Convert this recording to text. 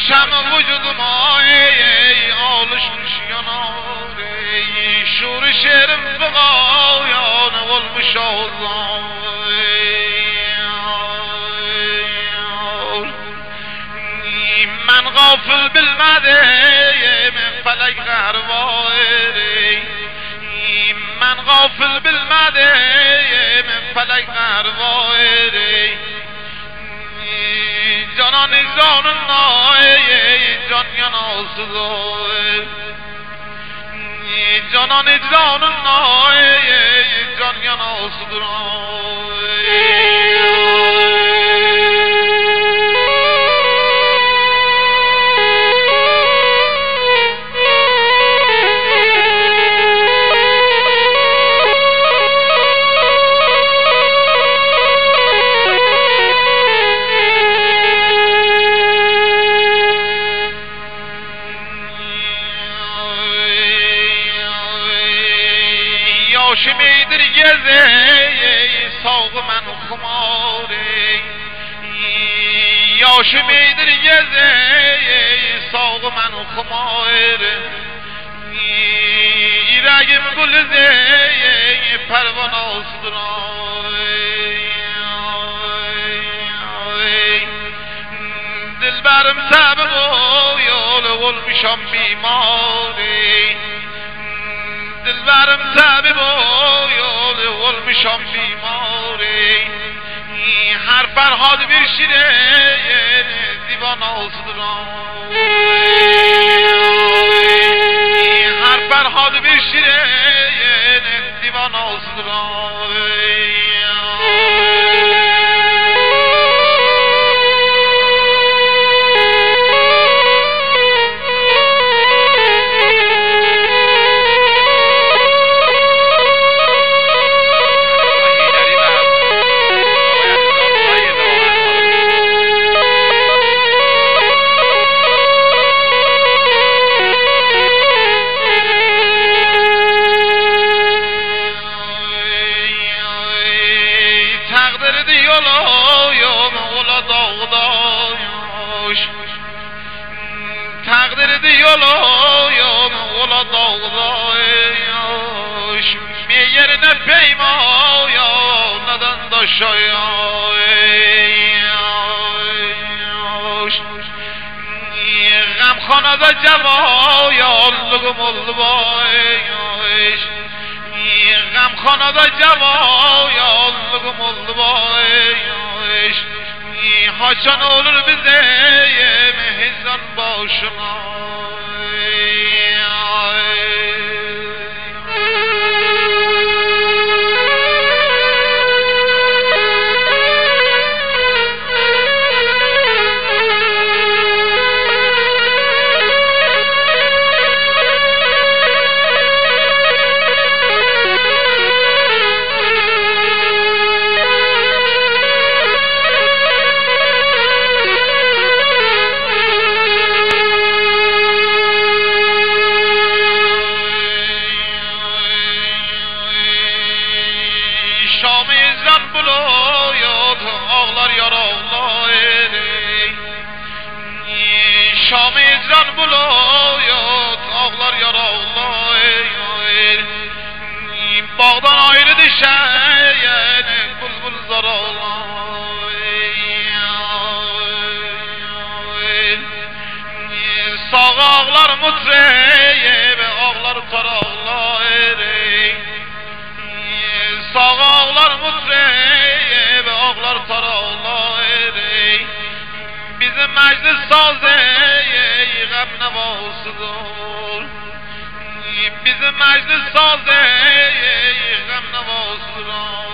شمع وجود ما ای آلشمش yanare شور شعرم بقایان والمشاهدان من غافل بالمده من فلک غرواره من غافل بالمده من فلک غرواره جانان جانان جان یناسدای جانان جانان جان یناسدای شمیدر یزه ساق من خماره یا شمیدر یزه ساق من خماره رگم گلزه پروان آسدرای دل برم سبب و یال غل میشم بیماره دلبرم طبیب و یال غل میشم بیماره هر فرهاد بیشیره دیوان آسدران هر فرهاد بیشیره دیوان آسدران تقدیر دیالا یا مولا داغدایش مییر نپیما یا ندن داشایش غم خانه دا جوا یا لگم البایش غم خانه دا جوا یا لگم البایش هاچان olur bize mehzan başına شام ازران بلایات آغlar yar ağlar bağdan ayrı düşen bulbul zar ağlar sağ ağlar mutreye ve ağlar tar ağlar sağ ağlar mutreye ve ağlar tar ağlar bizim meclis sazı غم نوازدار bizim meclis sazı غم نوازدار